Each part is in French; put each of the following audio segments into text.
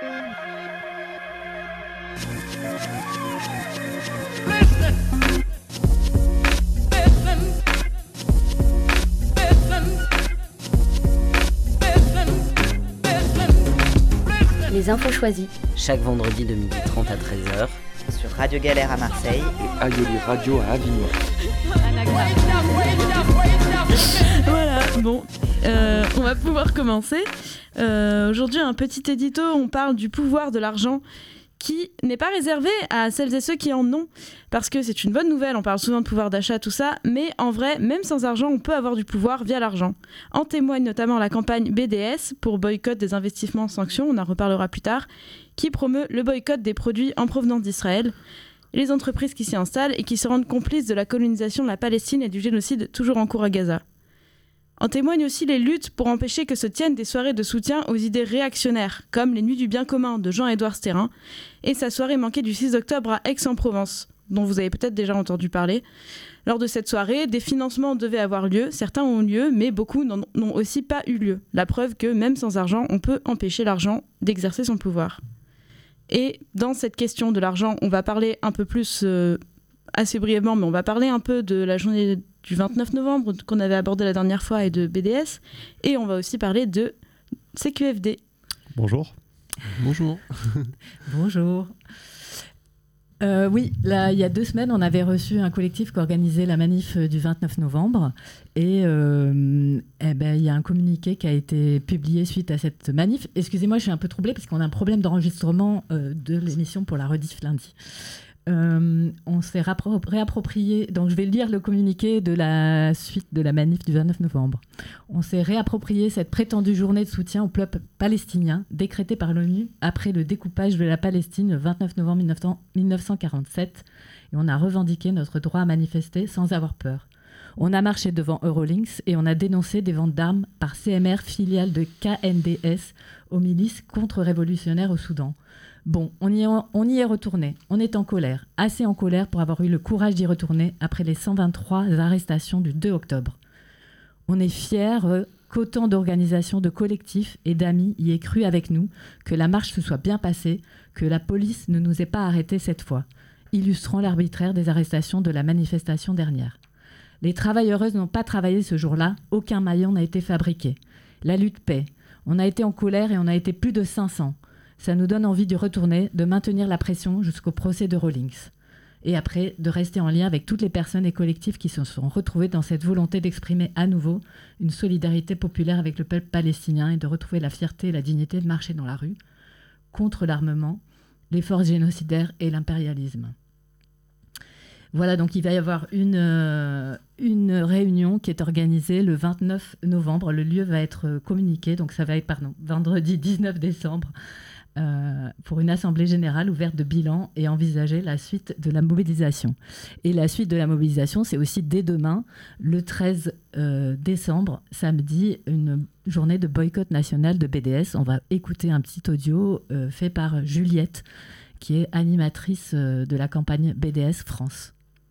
Les infos choisies. Chaque vendredi de 12h30 à 13h. Sur Radio Galère à Marseille. Et Aïoli Radio à Avignon. Voilà, bon, on va pouvoir commencer. Aujourd'hui, un petit édito, on parle du pouvoir de l'argent qui n'est pas réservé à celles et ceux qui en ont, parce que c'est une bonne nouvelle, on parle souvent de pouvoir d'achat, tout ça, mais en vrai, même sans argent, on peut avoir du pouvoir via l'argent. En témoigne notamment la campagne BDS, pour boycott des investissements en sanctions, on en reparlera plus tard, qui promeut le boycott des produits en provenance d'Israël. Les entreprises qui s'y installent et qui se rendent complices de la colonisation de la Palestine et du génocide toujours en cours à Gaza. En témoignent aussi les luttes pour empêcher que se tiennent des soirées de soutien aux idées réactionnaires, comme les Nuits du bien commun de Jean-Édouard Sterrin, et sa soirée manquée du 6 octobre à Aix-en-Provence, dont vous avez peut-être déjà entendu parler. Lors de cette soirée, des financements devaient avoir lieu, certains ont lieu, mais beaucoup n'ont aussi pas eu lieu. La preuve que, même sans argent, on peut empêcher l'argent d'exercer son pouvoir. Et dans cette question de l'argent, on va parler un peu plus, assez brièvement, mais on va parler un peu de la journée du 29 novembre qu'on avait abordé la dernière fois et de BDS. Et on va aussi parler de CQFD. Bonjour. Bonjour. Bonjour. Oui, là, il y a 2 semaines, on avait reçu un collectif qui organisait la manif du 29 novembre. Et il y a un communiqué qui a été publié suite à cette manif. Excusez-moi, je suis un peu troublée parce qu'on a un problème d'enregistrement de l'émission pour la rediff lundi. On s'est réapproprié, donc je vais lire le communiqué de la suite de la manif du 29 novembre. On s'est réapproprié cette prétendue journée de soutien au peuple palestinien décrétée par l'ONU après le découpage de la Palestine le 29 novembre 1947 et on a revendiqué notre droit à manifester sans avoir peur. On a marché devant Eurolinks et on a dénoncé des ventes d'armes par CMR, filiale de KNDS, aux milices contre-révolutionnaires au Soudan. Bon, on y est retourné. On est en colère, assez en colère pour avoir eu le courage d'y retourner après les 123 arrestations du 2 octobre. On est fiers qu'autant d'organisations, de collectifs et d'amis y aient cru avec nous, que la marche se soit bien passée, que la police ne nous ait pas arrêtés cette fois, illustrant l'arbitraire des arrestations de la manifestation dernière. Les travailleuses n'ont pas travaillé ce jour-là, aucun maillon n'a été fabriqué. La lutte paie. On a été en colère et on a été plus de 500. Ça nous donne envie d'y retourner, de maintenir la pression jusqu'au procès de Rawlings. Et après, de rester en lien avec toutes les personnes et collectifs qui se sont retrouvés dans cette volonté d'exprimer à nouveau une solidarité populaire avec le peuple palestinien et de retrouver la fierté et la dignité de marcher dans la rue, contre l'armement, les forces génocidaires et l'impérialisme. Voilà, donc il va y avoir une réunion qui est organisée le 29 novembre. Le lieu va être communiqué, donc ça va être vendredi 19 décembre. Pour une assemblée générale ouverte de bilan et envisager la suite de la mobilisation. Et la suite de la mobilisation, c'est aussi dès demain, le 13 décembre, samedi, une journée de boycott national de BDS. On va écouter un petit audio fait par Juliette, qui est animatrice de la campagne BDS France.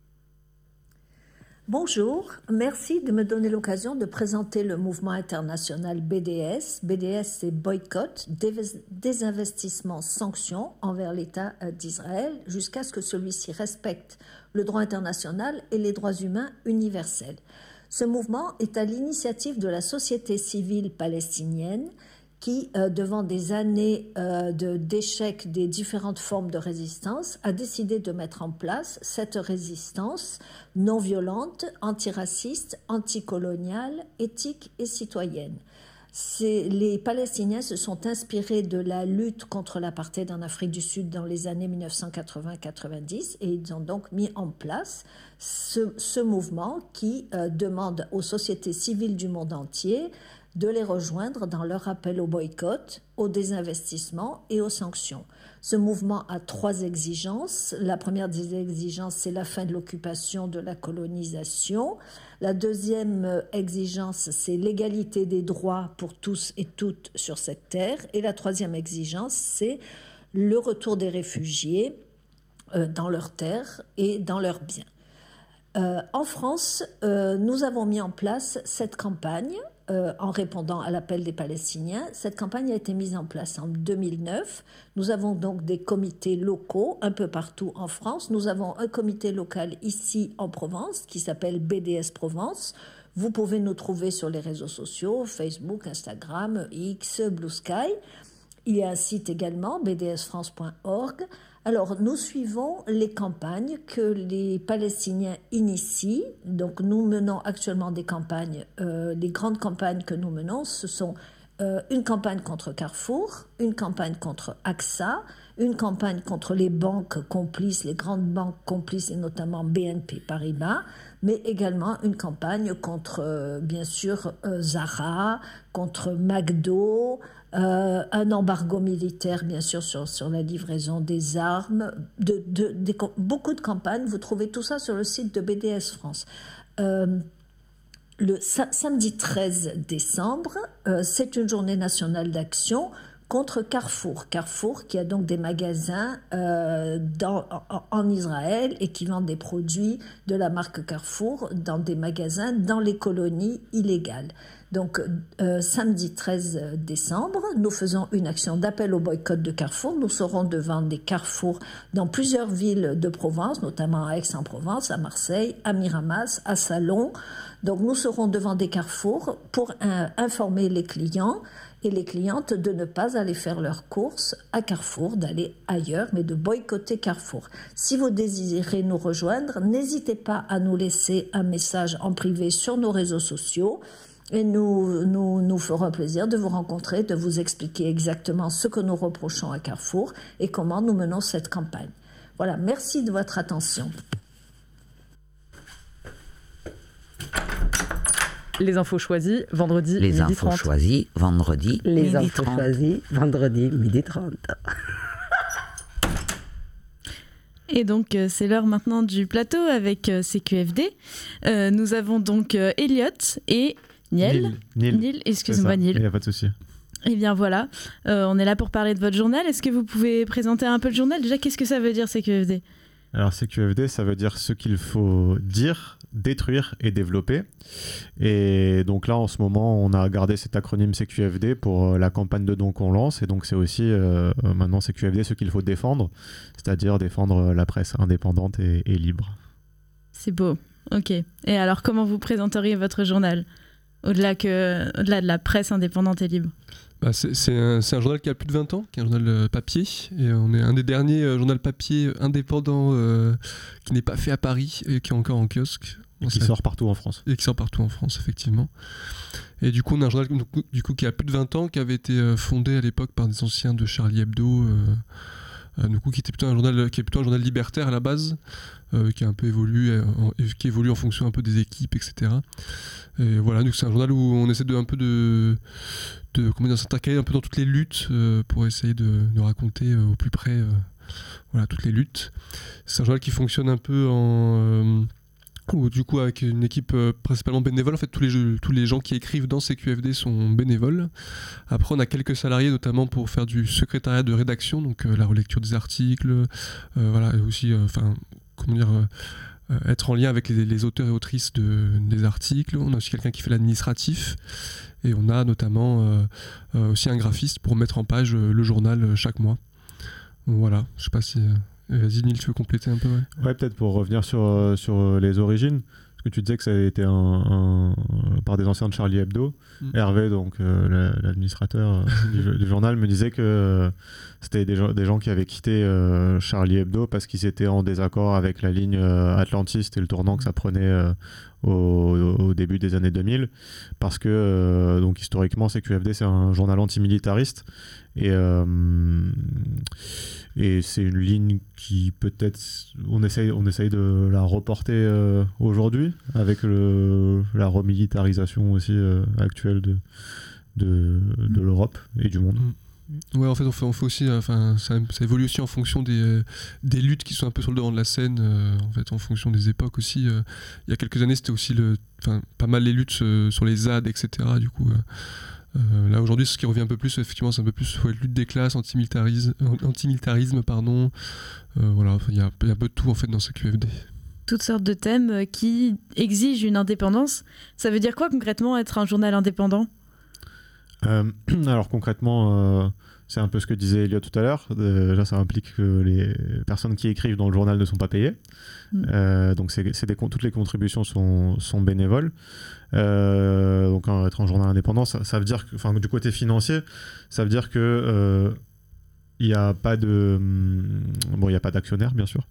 Bonjour, merci de me donner l'occasion de présenter le mouvement international BDS. BDS, c'est boycott, désinvestissement, sanctions envers l'État d'Israël jusqu'à ce que celui-ci respecte le droit international et les droits humains universels. Ce mouvement est à l'initiative de la société civile palestinienne qui, devant des années d'échecs des différentes formes de résistance, a décidé de mettre en place cette résistance non violente, antiraciste, anticoloniale, éthique et citoyenne. Les Palestiniens se sont inspirés de la lutte contre l'apartheid en Afrique du Sud dans les années 1980-90 et ils ont donc mis en place ce mouvement qui demande aux sociétés civiles du monde entier de les rejoindre dans leur appel au boycott, au désinvestissement et aux sanctions. Ce mouvement a 3 exigences. La première des exigences, c'est la fin de l'occupation, de la colonisation. La deuxième exigence, c'est l'égalité des droits pour tous et toutes sur cette terre. Et la troisième exigence, c'est le retour des réfugiés dans leurs terres et dans leurs biens. En France, nous avons mis en place cette campagne en répondant à l'appel des Palestiniens. Cette campagne a été mise en place en 2009. Nous avons donc des comités locaux un peu partout en France. Nous avons un comité local ici en Provence qui s'appelle BDS Provence. Vous pouvez nous trouver sur les réseaux sociaux, Facebook, Instagram, X, Blue Sky. Il y a un site également, bdsfrance.org. Alors, nous suivons les campagnes que les Palestiniens initient. Donc, nous menons actuellement des campagnes. Les grandes campagnes que nous menons, ce sont une campagne contre Carrefour, une campagne contre AXA, une campagne contre les banques complices, les grandes banques complices, et notamment BNP Paribas, mais également une campagne contre, bien sûr, Zara, contre McDo, un embargo militaire, bien sûr, sur la livraison des armes, beaucoup de campagnes. Vous trouvez tout ça sur le site de BDS France. Le samedi 13 décembre, c'est une journée nationale d'action contre Carrefour. Carrefour qui a donc des magasins en Israël et qui vend des produits de la marque Carrefour dans des magasins dans les colonies illégales. Donc, samedi 13 décembre, nous faisons une action d'appel au boycott de Carrefour. Nous serons devant des carrefours dans plusieurs villes de Provence, notamment à Aix-en-Provence, à Marseille, à Miramas, à Salon. Donc, nous serons devant des carrefours pour informer les clients et les clientes de ne pas aller faire leurs courses à Carrefour, d'aller ailleurs, mais de boycotter Carrefour. Si vous désirez nous rejoindre, n'hésitez pas à nous laisser un message en privé sur nos réseaux sociaux. Et nous ferons plaisir de vous rencontrer, de vous expliquer exactement ce que nous reprochons à Carrefour et comment nous menons cette campagne. Voilà, merci de votre attention. Les infos choisies, vendredi, Les midi infos 30. choisies, vendredi, Les midi infos 30. choisies, vendredi, midi 30. Et donc, c'est l'heure maintenant du plateau avec CQFD. Nous avons donc Elliot et Niel, excuse-moi Niel. Il n'y a pas de souci. Eh bien voilà, on est là pour parler de votre journal. Est-ce que vous pouvez présenter un peu le journal ? Déjà, qu'est-ce que ça veut dire CQFD ? Alors CQFD, ça veut dire ce qu'il faut dire, détruire et développer. Et donc là, en ce moment, on a gardé cet acronyme CQFD pour la campagne de dons qu'on lance. Et donc c'est aussi maintenant CQFD ce qu'il faut défendre, c'est-à-dire défendre la presse indépendante et libre. C'est beau, ok. Et alors, comment vous présenteriez votre journal ? Au-delà de la presse indépendante et libre. C'est un journal qui a plus de 20 ans, qui est un journal papier. Et on est un des derniers journaux papier indépendants qui n'est pas fait à Paris et qui est encore en kiosque. Qui sort partout en France. Et qui sort partout en France, effectivement. Et du coup, on a un journal qui a plus de 20 ans, qui avait été fondé à l'époque par des anciens de Charlie Hebdo, qui est plutôt un journal libertaire à la base, qui a un peu évolué, qui évolue en fonction un peu des équipes, etc. Et voilà, donc c'est un journal où on essaie s'intercaler un peu dans toutes les luttes pour essayer de raconter au plus près toutes les luttes. C'est un journal qui fonctionne un peu du coup avec une équipe principalement bénévole. En fait, tous les gens qui écrivent dans CQFD sont bénévoles. Après, on a quelques salariés, notamment pour faire du secrétariat de rédaction, donc la relecture des articles, et aussi être en lien avec les auteurs et autrices des articles. On a aussi quelqu'un qui fait l'administratif et on a notamment aussi un graphiste pour mettre en page le journal chaque mois. Donc, voilà, je sais pas si... Vas-y Nils, tu veux compléter un peu ? Ouais, peut-être pour revenir sur les origines, parce que tu disais que ça a été par des anciens de Charlie Hebdo. Hervé, donc l'administrateur du journal, me disait que c'était des gens qui avaient quitté Charlie Hebdo parce qu'ils étaient en désaccord avec la ligne atlantiste et le tournant que ça prenait au début des années 2000, parce que donc historiquement CQFD c'est un journal antimilitariste et c'est une ligne qui peut-être on essaye de la reporter aujourd'hui avec la remilitarisation aussi actuelle de l'Europe et du monde. Ouais, en fait, on fait aussi, ça évolue aussi en fonction des luttes qui sont un peu sur le devant de la scène, en fonction des époques aussi. Il y a quelques années, c'était aussi pas mal les luttes sur les ZAD, etc. Du coup, là aujourd'hui, ce qui revient un peu plus, effectivement, c'est un peu plus lutte des classes, antimilitarisme, pardon. Il y a un peu de tout en fait dans ce QFD. toutes sortes de thèmes qui exigent une indépendance. Ça veut dire quoi concrètement être un journal indépendant ? Alors concrètement, c'est un peu ce que disait Elliot tout à l'heure. Là, ça implique que les personnes qui écrivent dans le journal ne sont pas payées. Donc toutes les contributions sont bénévoles. Donc être un journal indépendant, ça veut dire que, du côté financier, ça veut dire que il n'y a pas d'actionnaire, bien sûr.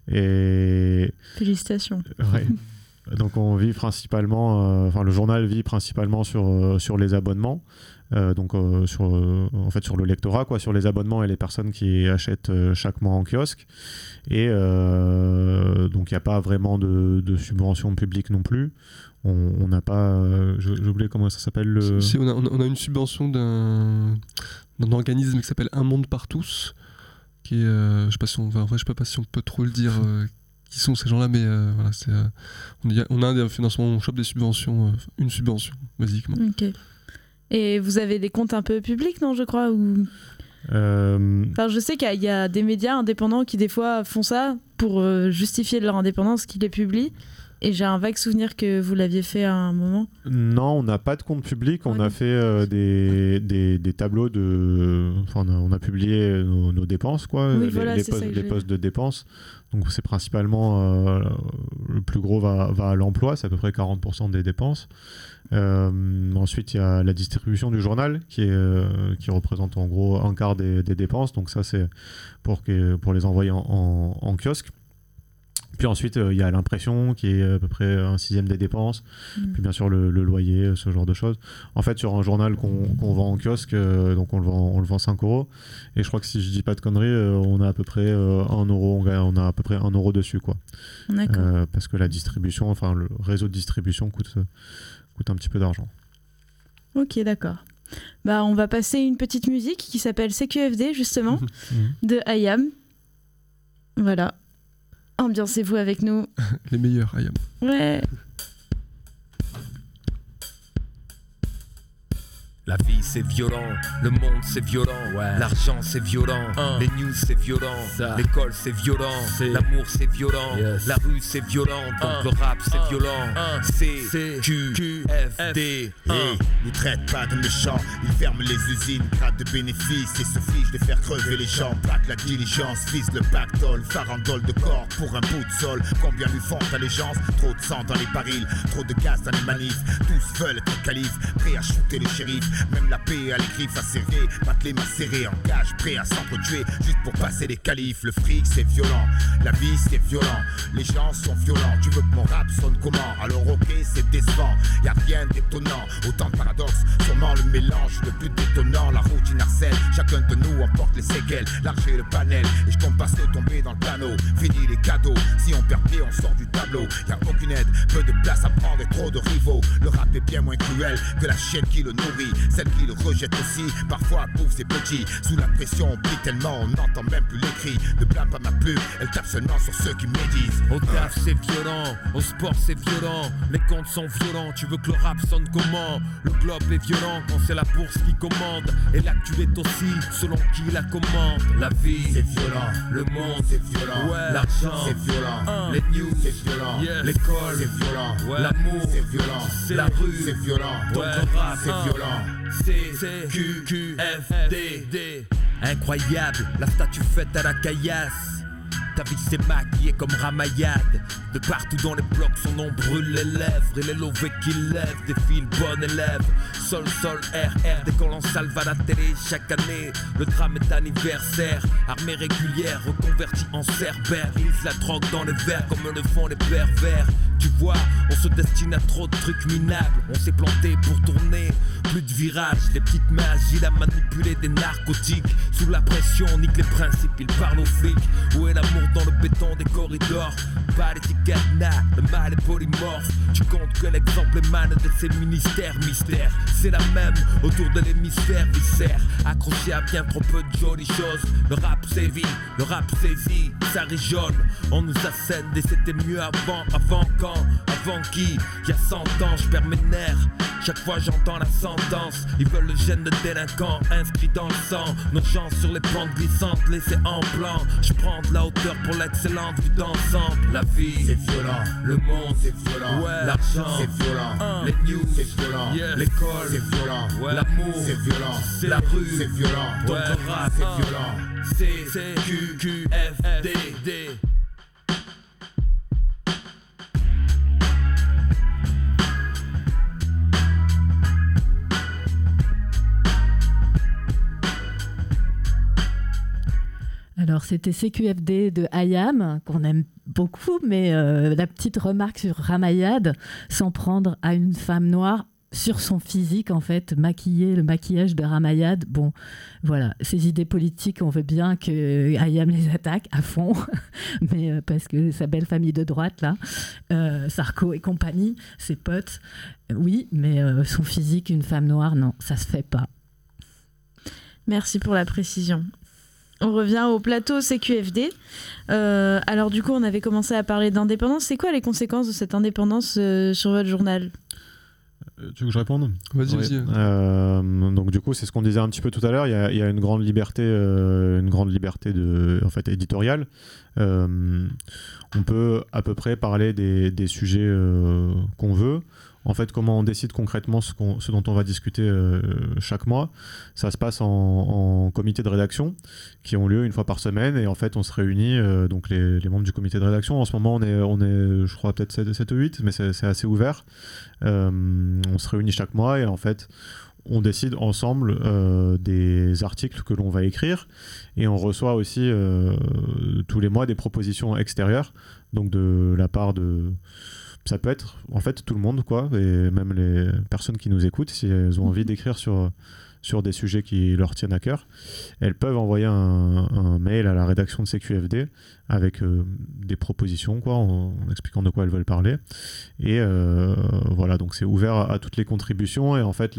Et félicitations. Ouais. Donc on vit principalement, le journal vit principalement sur les abonnements. Donc sur le lectorat, sur les abonnements et les personnes qui achètent chaque mois en kiosque. Et donc il n'y a pas vraiment de subvention publique non plus. On n'a pas, j'ai oublié comment ça s'appelle. On a une subvention d'un organisme qui s'appelle Un Monde par tous, qui est, je sais pas si on peut trop le dire. Qui sont ces gens-là, mais voilà, on a un financement, on chope des subventions, une subvention, basiquement. Ok. Et vous avez des comptes un peu publics, non, je crois ou... je sais qu'il y a des médias indépendants qui, des fois, font ça pour justifier leur indépendance, qui les publient. Et j'ai un vague souvenir que vous l'aviez fait à un moment. Non, on n'a pas de compte public. On a fait des tableaux de... on a publié nos dépenses, Oui, les postes de dépenses. Donc c'est principalement... le plus gros va à l'emploi, c'est à peu près 40% des dépenses. Ensuite, il y a la distribution du journal qui représente en gros un quart des dépenses. Donc ça, c'est pour les envoyer en kiosque. Puis ensuite, il y a l'impression qui est à peu près 1/6 des dépenses. Puis bien sûr, le loyer, ce genre de choses. En fait, sur un journal qu'on vend en kiosque, donc on le vend 5 €. Et je crois que si je dis pas de conneries, on a à peu près 1 €. On a à peu près 1 € dessus, quoi. D'accord. Parce que la distribution, le réseau de distribution coûte un petit peu d'argent. Ok, d'accord. On va passer une petite musique qui s'appelle CQFD, justement, de IAM. Voilà. Ambiancez-vous avec nous. Les meilleurs, IAM. Ouais. La vie c'est violent, le monde c'est violent, l'argent c'est violent, les news c'est violent, l'école c'est violent, l'amour c'est violent, la rue c'est violent, donc le rap c'est violent. CQFD. Nous traite pas de méchants, ils ferment les usines, grattent de bénéfices et se fichent de faire crever les gens. Plaque la diligence, vise le pactole, farandole de corps pour un bout de sol. Combien lui font allégeance, trop de sang dans les barils, trop de gaz dans les manifs. Tous veulent être calife, prêts à shooter le shérif. Même la paix a les griffes acérées, battre les mains serrées, en cage, prêt à s'entretuer juste pour passer les qualifs. Le fric c'est violent, la vie c'est violent, les gens sont violents. Tu veux que mon rap sonne comment? Alors ok c'est décevant, y'a rien d'étonnant. Autant de paradoxes, sûrement le mélange, le plus détonnant. La routine harcèle, chacun de nous emporte les séquelles. Larger le panel, et je compte pas se tomber dans le panneau. Fini les cadeaux, si on perd pied on sort du tableau. Y'a aucune aide, peu de place à prendre et trop de rivaux. Le rap est bien moins cruel que la chienne qui le nourrit. Celle qui le rejette aussi, parfois bouffe ses petits. Sous la pression on plie tellement, on n'entend même plus les cris. Ne blâme pas ma plume, elle tape seulement sur ceux qui médisent. Au taf c'est violent, au sport c'est violent, les comptes sont violents. Tu veux que le rap sonne comment? Le globe est violent quand c'est la bourse qui commande. Et l'actu est aussi selon qui la commande. La vie c'est violent, le monde c'est violent, l'argent c'est violent, les news c'est violent, l'école c'est violent, l'amour c'est violent, la rue c'est violent, donc le rap c'est violent. CQFD. Incroyable, la statue faite à la caillasse. Ta vie s'est maquillée comme Ramayad. De partout dans les blocs, son nom brûle les lèvres. Et les lovés qui lèvent défilent bon élève. Sol, RR, dès qu'on lance salve à la télé chaque année. Le drame est anniversaire. Armée régulière, reconvertie en cerbère. Ils la drogue dans les verres comme le font les pervers. Tu vois, on se destine à trop de trucs minables. On s'est planté pour tourner, plus de virages. Les petites mains agiles à manipuler des narcotiques. Sous la pression, on nique les principes, ils parlent aux flics. Où est l'amour dans le béton des corridors? Pas d'étiquette, le mal est polymorphe. Tu comptes que l'exemple émane de ces ministères mystères. C'est la même autour de l'hémisphère viscère. Accroché à bien trop peu de jolies choses. Le rap sévit, le rap saisit, ça rigole. On nous assène et c'était mieux avant quand? Avant qui? Y'a 100 ans, je perds mes nerfs. Chaque fois j'entends la sentence. Ils veulent le gène de délinquant inscrit dans le sang. Nos gens sur les pentes glissantes laissés en plan. Je prends de la hauteur pour l'excellente vue d'ensemble. La vie c'est violent. Le monde, c'est violent. L'argent, c'est violent. Les news, c'est violent. L'école, c'est violent. L'amour, c'est violent. La rue, c'est violent. Ton rap, c'est violent. CQFD. Alors, c'était CQFD de IAM, qu'on aime beaucoup, mais la petite remarque sur Ramayad, s'en prendre à une femme noire sur son physique, en fait, le maquillage de Ramayad. Bon, voilà, ces idées politiques, on veut bien que IAM les attaque à fond, mais parce que sa belle famille de droite, là, Sarko et compagnie, ses potes, oui, mais son physique, une femme noire, non, ça se fait pas. Merci pour la précision. On revient au plateau CQFD. Alors du coup, on avait commencé à parler d'indépendance. C'est quoi les conséquences de cette indépendance sur votre journal ? Tu veux que je réponde ? Vas-y, oui. vas-y. Donc du coup, c'est ce qu'on disait un petit peu tout à l'heure. Il y a une grande liberté en fait, éditoriale. On peut à peu près parler des sujets qu'on veut. En fait, comment on décide concrètement ce dont on va discuter chaque mois, ça se passe en comité de rédaction qui ont lieu une fois par semaine, et en fait on se réunit, donc les membres du comité de rédaction. En ce moment on est je crois peut-être 7 ou 8, mais c'est assez ouvert. On se réunit chaque mois et en fait on décide ensemble des articles que l'on va écrire, et on reçoit aussi tous les mois des propositions extérieures, donc de la part de... Ça peut être en fait tout le monde, quoi, et même les personnes qui nous écoutent, si elles ont envie d'écrire sur des sujets qui leur tiennent à cœur, elles peuvent envoyer un mail à la rédaction de CQFD avec des propositions, quoi, en expliquant de quoi elles veulent parler. Et voilà, donc c'est ouvert à toutes les contributions, et en fait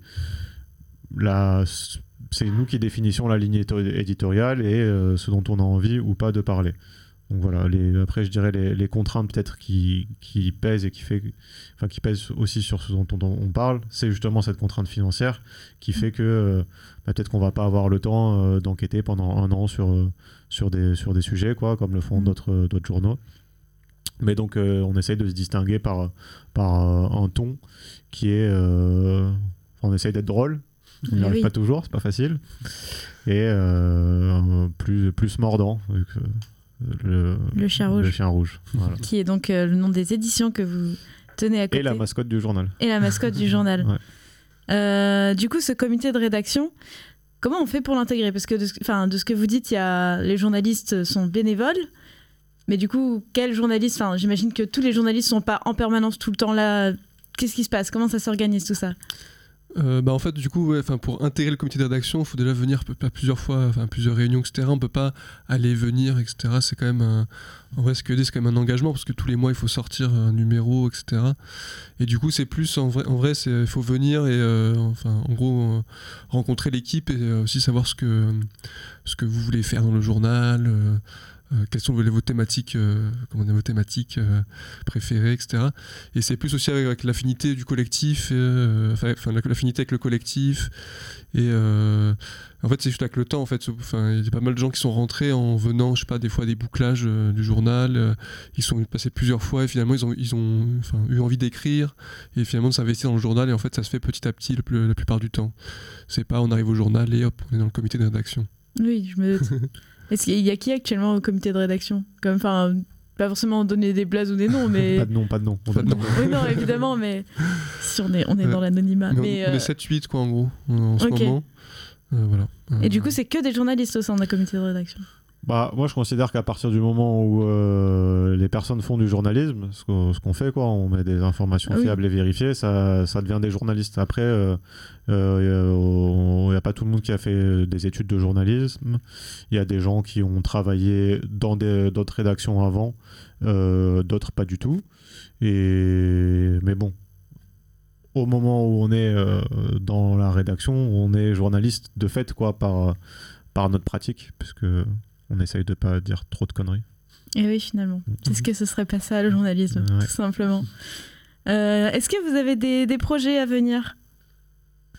c'est nous qui définissons la ligne éditoriale et ce dont on a envie ou pas de parler. Donc voilà, après je dirais les contraintes peut-être qui pèsent et qui pèsent aussi sur ce dont on parle, c'est justement cette contrainte financière qui fait que peut-être qu'on va pas avoir le temps d'enquêter pendant un an sur des sujets, quoi, comme le font d'autres journaux. Mais donc on essaye de se distinguer par un ton qui est... on essaye d'être drôle, on n'y arrive pas toujours, c'est pas facile, et plus mordant, vu que le chien rouge. Le chien rouge, voilà. Qui est donc le nom des éditions que vous tenez à côté. Et la mascotte du journal. Ouais. Du coup, ce comité de rédaction, comment on fait pour l'intégrer ? Parce que de ce que vous dites, les journalistes sont bénévoles, mais du coup, quels journalistes ? J'imagine que tous les journalistes ne sont pas en permanence tout le temps là. Qu'est-ce qui se passe ? Comment ça s'organise tout ça ? En fait, du coup, pour intégrer le comité de rédaction, il faut déjà venir plusieurs fois, plusieurs réunions, etc. On peut pas aller venir, etc. C'est quand même en vrai, ce que c'est quand même un engagement, parce que tous les mois il faut sortir un numéro, etc. Et du coup, c'est plus en vrai, il faut venir et en gros rencontrer l'équipe et aussi savoir ce que vous voulez faire dans le journal. Quelles sont vos thématiques, préférées, etc. Et c'est plus aussi avec l'affinité du collectif, l'affinité avec le collectif. Et en fait, c'est juste avec le temps. En fait, il y a pas mal de gens qui sont rentrés en venant, je sais pas, des fois des bouclages du journal. Ils sont passés plusieurs fois et finalement ils ont eu envie d'écrire et finalement de s'investir dans le journal. Et en fait, ça se fait petit à petit la plupart du temps. C'est pas on arrive au journal et hop, on est dans le comité de rédaction. Oui, je me doute. Est-ce qu'il y a qui actuellement au comité de rédaction ? Pas forcément donner des blazes ou des noms, mais... Pas de nom. Oui, non, évidemment, mais si on est dans l'anonymat. Mais on est 7-8, quoi, en gros, en ce moment. Voilà. Et du coup, c'est que des journalistes au sein d'un comité de rédaction ? Moi, je considère qu'à partir du moment où les personnes font du journalisme, ce qu'on fait, quoi, on met des informations fiables et vérifiées, ça devient des journalistes. Après, il n'y a pas tout le monde qui a fait des études de journalisme. Il y a des gens qui ont travaillé dans d'autres rédactions avant, d'autres pas du tout. Mais bon, au moment où on est dans la rédaction, on est journaliste de fait, quoi, par notre pratique, puisque on essaye de pas dire trop de conneries. Et oui, finalement. C'est ce que ce serait pas ça, le journalisme, tout simplement. Est-ce que vous avez des projets à venir ?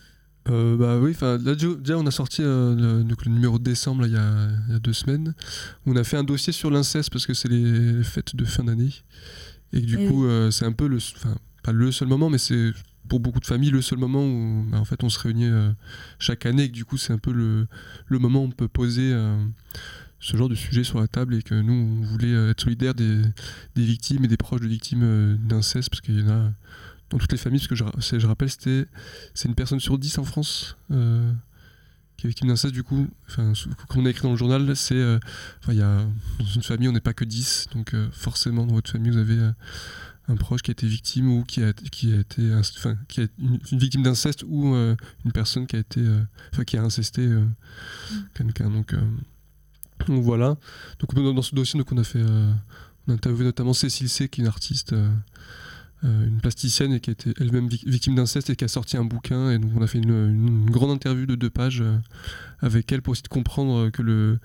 Bah oui, là déjà on a sorti le numéro de décembre là, il y a 2 semaines. On a fait un dossier sur l'inceste parce que c'est les fêtes de fin d'année et que du coup c'est un peu pas le seul moment, mais c'est pour beaucoup de familles le seul moment où en fait on se réunit chaque année et que du coup c'est un peu le moment où on peut poser ce genre de sujet sur la table et que nous on voulait être solidaires des victimes et des proches de victimes d'inceste parce qu'il y en a dans toutes les familles, parce que je rappelle c'est une personne sur 10 en France qui est victime d'inceste. Du coup, comme on a écrit dans le journal, c'est y a, dans une famille on n'est pas que 10, donc forcément dans votre famille vous avez un proche qui a été victime ou qui a été une victime d'inceste ou une personne qui a incesté quelqu'un. Donc voilà. Donc dans ce dossier on a interviewé notamment Cécile C qui est une artiste, une plasticienne et qui a été elle-même victime d'inceste et qui a sorti un bouquin, et donc on a fait une grande interview de 2 pages avec elle pour essayer de comprendre que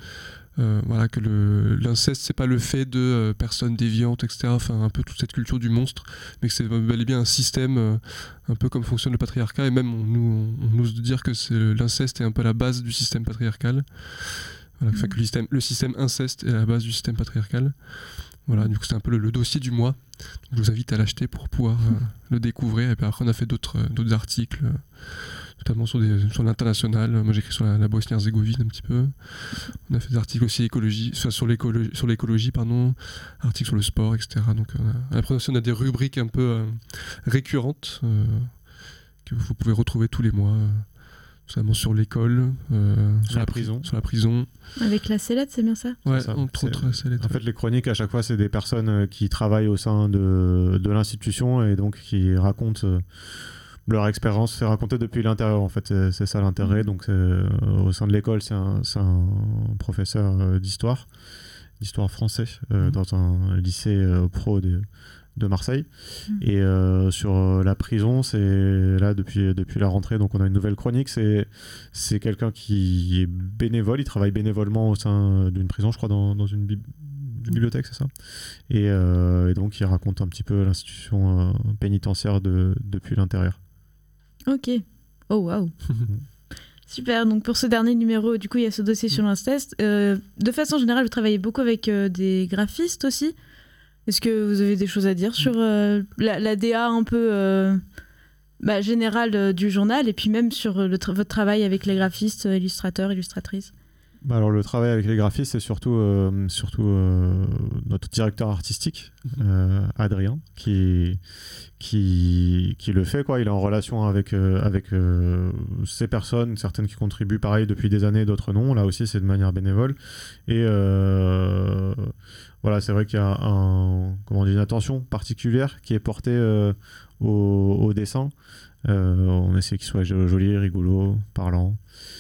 l'inceste c'est pas le fait de personnes déviantes, etc., un peu toute cette culture du monstre, mais que c'est bel et bien un système, un peu comme fonctionne le patriarcat, et même on ose dire que l'inceste est un peu la base du système patriarcal, que le système inceste est à la base du système patriarcal. Voilà, du coup c'est un peu le dossier du mois. Donc, je vous invite à l'acheter pour pouvoir le découvrir. Et puis après on a fait d'autres articles, notamment sur l'international. Moi j'écris sur la Bosnie-Herzégovine un petit peu. On a fait des articles aussi sur l'écologie, articles sur le sport, etc. Donc après aussi on a des rubriques un peu récurrentes que vous pouvez retrouver tous les mois. Notamment sur l'école, sur la prison. Avec la sellette, c'est bien ça ? Ouais, entre autres la sellette. En fait, les chroniques, à chaque fois, c'est des personnes qui travaillent au sein de l'institution et donc qui racontent leur expérience. C'est raconté depuis l'intérieur, en fait. C'est ça l'intérêt. Donc, au sein de l'école, c'est un professeur d'histoire français dans un lycée pro de Marseille. Et sur la prison, c'est là depuis la rentrée, donc on a une nouvelle chronique. C'est quelqu'un qui est bénévole, il travaille bénévolement au sein d'une prison, je crois, dans une bibliothèque, c'est ça, et donc il raconte un petit peu l'institution pénitentiaire depuis l'intérieur. Ok. Oh waouh. Super, donc pour ce dernier numéro, du coup il y a ce dossier sur l'inceste. De façon générale, vous travaillez beaucoup avec des graphistes aussi. Est-ce que vous avez des choses à dire sur la DA un peu générale du journal, et puis même sur votre travail avec les graphistes, illustrateurs, illustratrices ? Alors le travail avec les graphistes, c'est surtout notre directeur artistique, Adrien, qui le fait, quoi. Il est en relation avec ces personnes, certaines qui contribuent pareil depuis des années, d'autres non. Là aussi c'est de manière bénévole, et voilà, c'est vrai qu'il y a une attention particulière qui est portée au dessin. On essaie qu'il soit joli, rigolo, parlant.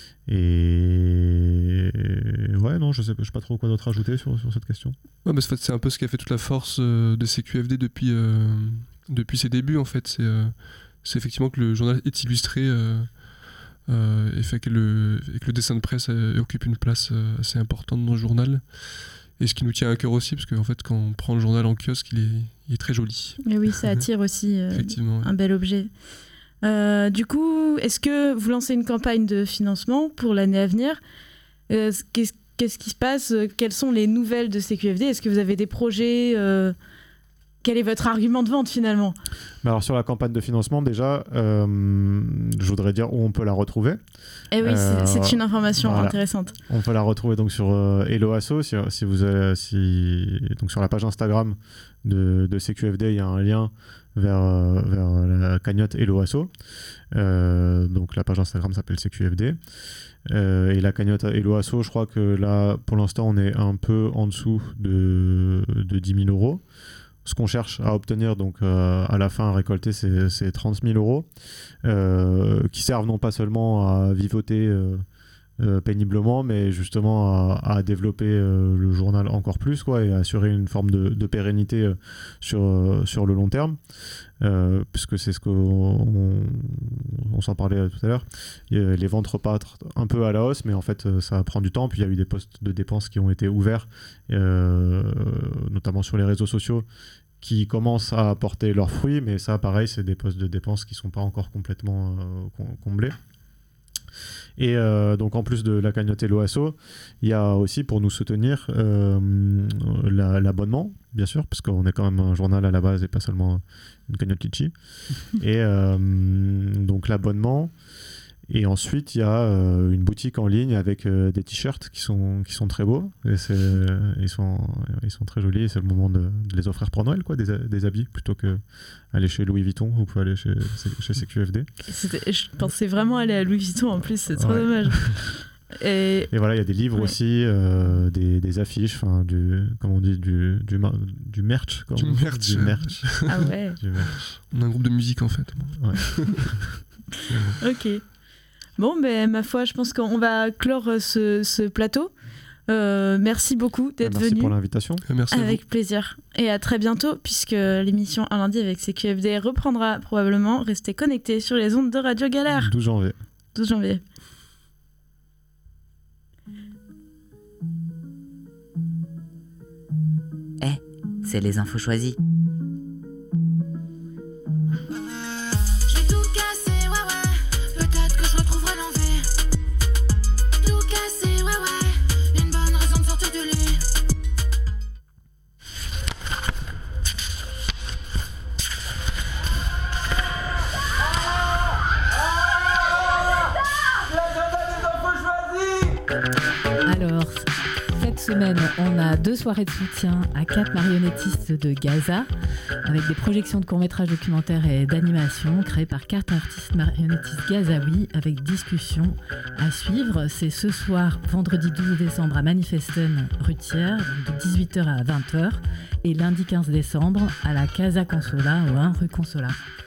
Et ouais, non, je sais pas trop quoi d'autre ajouter sur cette question. Ouais, mais c'est un peu ce qui a fait toute la force de CQFD depuis ses débuts, en fait. C'est effectivement que le journal est illustré et fait que le dessin de presse occupe une place assez importante dans le journal. Et ce qui nous tient à cœur aussi, parce qu'en fait, quand on prend le journal en kiosque, il est très joli. Et oui, ça attire aussi un bel objet. Du coup, est-ce que vous lancez une campagne de financement pour l'année à venir ? Qu'est-ce qui se passe ? Quelles sont les nouvelles de CQFD ? Est-ce que vous avez des projets ? Quel est votre argument de vente finalement ? Alors sur la campagne de financement, déjà, je voudrais dire où on peut la retrouver. Eh oui, c'est une information intéressante. On peut la retrouver donc sur Hello Asso, donc sur la page Instagram de CQFD, il y a un lien vers la cagnotte Hello Asso. Donc la page Instagram s'appelle CQFD. Et la cagnotte Hello Asso, je crois que là, pour l'instant, on est un peu en dessous de 10 000 €. Ce qu'on cherche à obtenir, donc à la fin à récolter, c'est 30 000 €, qui servent non pas seulement à vivoter péniblement, mais justement à développer le journal encore plus, quoi, et à assurer une forme de pérennité sur le long terme, puisque c'est ce qu'on s'en parlait tout à l'heure. Les ventes repartent un peu à la hausse, mais en fait ça prend du temps. Puis il y a eu des postes de dépenses qui ont été ouverts, notamment sur les réseaux sociaux, qui commencent à porter leurs fruits, mais ça pareil, c'est des postes de dépenses qui ne sont pas encore complètement comblés. Et donc en plus de la cagnotte et l'OASO, il y a aussi pour nous soutenir l'abonnement, bien sûr, parce qu'on est quand même un journal à la base et pas seulement une cagnotte Litchi. Et donc l'abonnement. Et ensuite, il y a une boutique en ligne avec des t-shirts qui sont très beaux. Et ils sont très jolis. Et c'est le moment de les offrir pour Noël, quoi, des habits, plutôt que aller chez Louis Vuitton. Vous pouvez aller chez CQFD. Je pensais vraiment aller à Louis Vuitton en plus, c'est trop dommage. Et voilà, il y a des livres aussi, des affiches, comment on dit, du merch. Du merch. Ah ouais. Du merch. On a un groupe de musique en fait. Ouais. Ok. Bon, ben ma foi, je pense qu'on va clore ce plateau. Merci beaucoup d'être venu. Merci pour l'invitation. Merci avec plaisir. Et à très bientôt, puisque l'émission Un lundi avec CQFD reprendra probablement. Restez connectés sur les ondes de Radio Galère. 12 janvier. 12 janvier. C'est les infos choisies. Alors, cette semaine, on a 2 soirées de soutien à 4 marionnettistes de Gaza, avec des projections de courts-métrages documentaires et d'animation créées par 4 artistes marionnettistes gazaouis, avec discussion à suivre. C'est ce soir, vendredi 12 décembre, à Manifesten, rue Thiers, de 18h à 20h, et lundi 15 décembre, à la Casa Consola, au 1 rue Consola.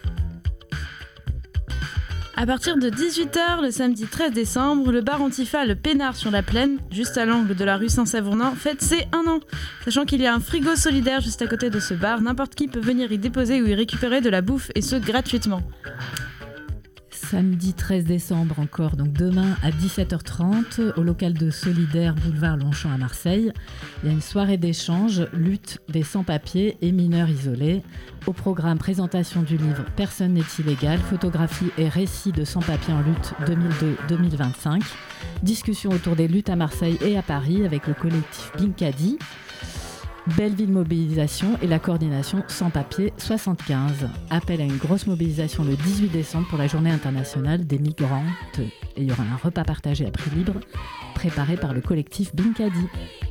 À partir de 18h, le samedi 13 décembre, le bar Antifa, le Pénard sur la Plaine, juste à l'angle de la rue Saint-Savornin, fête ses 1 an. Sachant qu'il y a un frigo solidaire juste à côté de ce bar, n'importe qui peut venir y déposer ou y récupérer de la bouffe, et ce gratuitement. Samedi 13 décembre encore, donc demain à 17h30, au local de Solidaire, boulevard Longchamp à Marseille. Il y a une soirée d'échange, lutte des sans-papiers et mineurs isolés. Au programme, présentation du livre Personne n'est illégal, photographie et récits de sans-papiers en lutte 2002-2025. Discussion autour des luttes à Marseille et à Paris avec le collectif Binkadi. Belleville Mobilisation et la coordination Sans Papier 75. Appel à une grosse mobilisation le 18 décembre pour la journée internationale des migrantes. Et il y aura un repas partagé à prix libre préparé par le collectif Binkadi.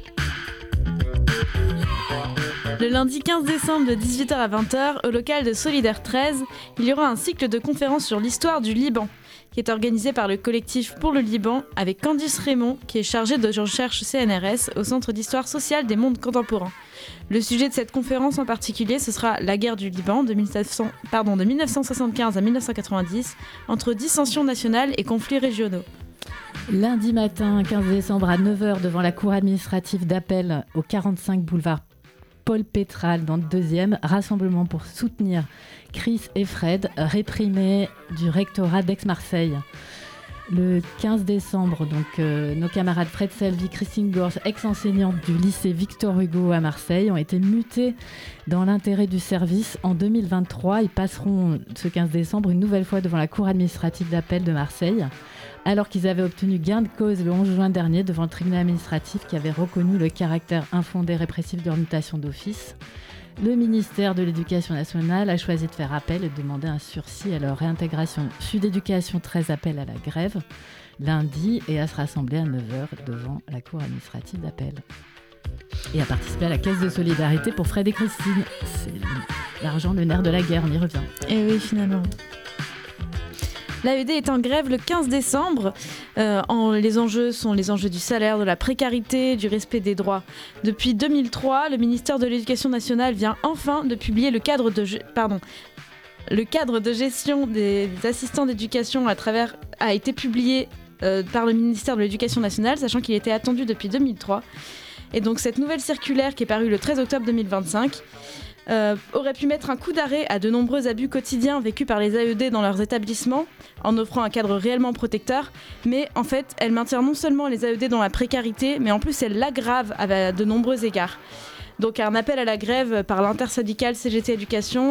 Le lundi 15 décembre de 18h à 20h, au local de Solidaire 13, il y aura un cycle de conférences sur l'histoire du Liban, qui est organisé par le collectif Pour le Liban, avec Candice Raymond, qui est chargée de recherche CNRS au Centre d'histoire sociale des mondes contemporains. Le sujet de cette conférence en particulier, ce sera la guerre du Liban de 1975 à 1990, entre dissensions nationales et conflits régionaux. Lundi matin, 15 décembre à 9h, devant la cour administrative d'appel au 45 boulevard Paul Pétral dans le 2e, rassemblement pour soutenir Chris et Fred, réprimés du rectorat d'Aix-Marseille. Le 15 décembre, donc, nos camarades Fred Selvi, Christine Gorge, ex-enseignante du lycée Victor Hugo à Marseille, ont été mutés dans l'intérêt du service. En 2023, ils passeront ce 15 décembre une nouvelle fois devant la cour administrative d'appel de Marseille, alors qu'ils avaient obtenu gain de cause le 11 juin dernier devant le tribunal administratif qui avait reconnu le caractère infondé répressif de leur mutation d'office. Le ministère de l'Éducation nationale a choisi de faire appel et de demander un sursis à leur réintégration. Sud Éducation 13 appelle à la grève lundi et à se rassembler à 9h devant la cour administrative d'appel. Et à participer à la caisse de solidarité pour Fred et Christine. C'est l'argent, le nerf de la guerre, on y revient. Et oui, finalement. L'AED est en grève le 15 décembre. Les enjeux sont les enjeux du salaire, de la précarité, du respect des droits. Depuis 2003, le ministère de l'Éducation nationale vient enfin de publier le cadre de gestion des assistants d'éducation a été publié par le ministère de l'Éducation nationale, sachant qu'il était attendu depuis 2003. Et donc cette nouvelle circulaire qui est parue le 13 octobre 2025 aurait pu mettre un coup d'arrêt à de nombreux abus quotidiens vécus par les AED dans leurs établissements, en offrant un cadre réellement protecteur, mais en fait, elle maintient non seulement les AED dans la précarité, mais en plus elle l'aggrave à de nombreux égards. Donc un appel à la grève par l'intersyndicale CGT Éducation,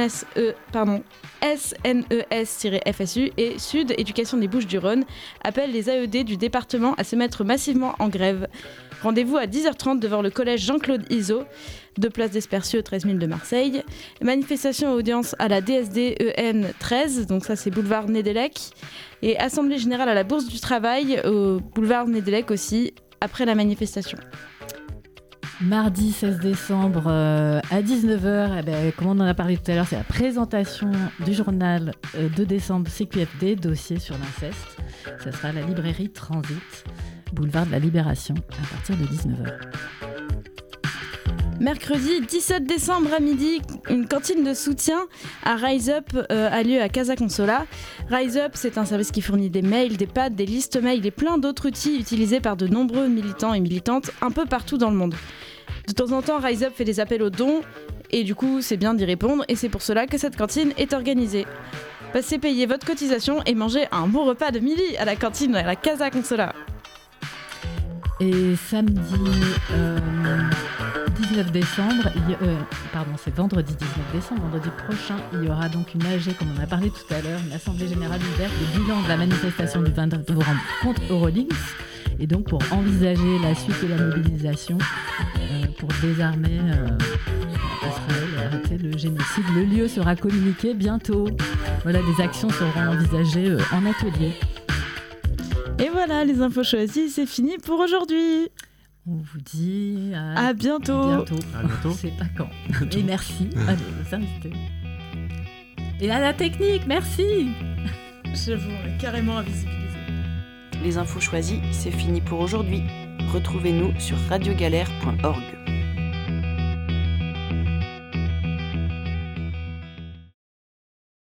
SNES-FSU et Sud Éducation des Bouches-du-Rhône appellent les AED du département à se mettre massivement en grève. Rendez-vous à 10h30 devant le collège Jean-Claude Izzo, 2 place d'Espercieux, 13 000 de Marseille. Manifestation et audience à la DSD-EN 13, donc ça c'est boulevard Nédélec. Et assemblée générale à la Bourse du Travail, au boulevard Nédélec aussi, après la manifestation. Mardi 16 décembre à 19h, comme on en a parlé tout à l'heure, c'est la présentation du journal de décembre CQFD, dossier sur l'inceste. Ça sera à la librairie Transit, boulevard de la Libération, à partir de 19h. Mercredi 17 décembre à midi, une cantine de soutien à Rise Up a lieu à Casa Consola. Rise Up, c'est un service qui fournit des mails, des pads, des listes mails et plein d'autres outils utilisés par de nombreux militants et militantes un peu partout dans le monde. De temps en temps, Rise Up fait des appels aux dons et du coup, c'est bien d'y répondre et c'est pour cela que cette cantine est organisée. Passez payer votre cotisation et mangez un bon repas de midi à la cantine à la Casa Consola. Et samedi 19 décembre, c'est vendredi 19 décembre, vendredi prochain, il y aura donc une AG, comme on a parlé tout à l'heure, une assemblée générale ouverte, le bilan de la manifestation du 29 novembre contre Eurolinks, et donc pour envisager la suite de la mobilisation pour désarmer Israël et arrêter le génocide. Le lieu sera communiqué bientôt. Voilà, des actions seront envisagées en atelier. Et voilà, les infos choisies, c'est fini pour aujourd'hui. On vous dit à bientôt. À bientôt. C'est pas quand. Et merci à nos invités. Et à la technique, merci. J'avoue, on est carrément invisibilisé. Les infos choisies, c'est fini pour aujourd'hui. Retrouvez-nous sur radiogalère.org.